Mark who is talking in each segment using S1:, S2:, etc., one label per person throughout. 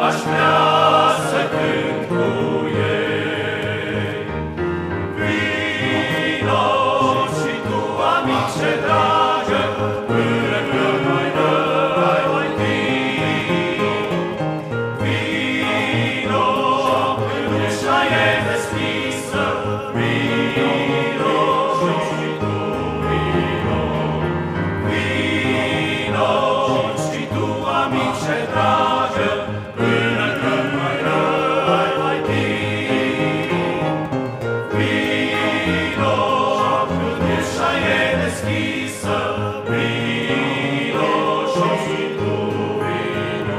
S1: aș vrea să cânt cu ei. Vino și tu, amice dragă, până când mai dai mai vino. Vino, când ușa e deschisă, vino și tu, vino. Vino și tu, amice dragă, până când mai dai mai vino. Vino, când ușa e deschisă, vino și tu, vino.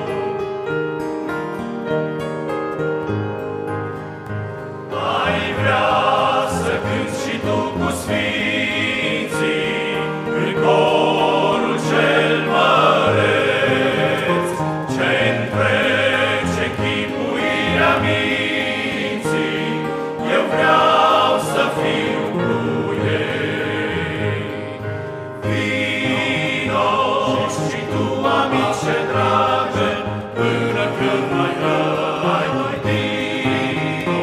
S1: Ai vrea să cânti și tu cu sfinții în corul cel măreț, ce întrece chipuirea minții, eu vreau să fiu cu ei. Vino și tu, amice dragă, până când mai dai mai vino.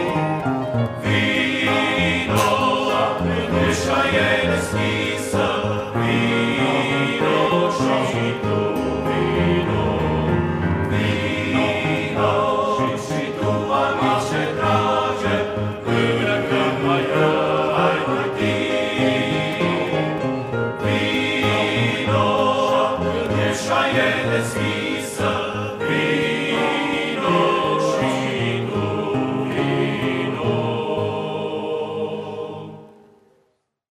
S1: Vino, când ușa e deschisă, vino și tu, vino. Vino și tu, amice dragă, până când mai dai mai vino. Vino, când ușa e deschisă,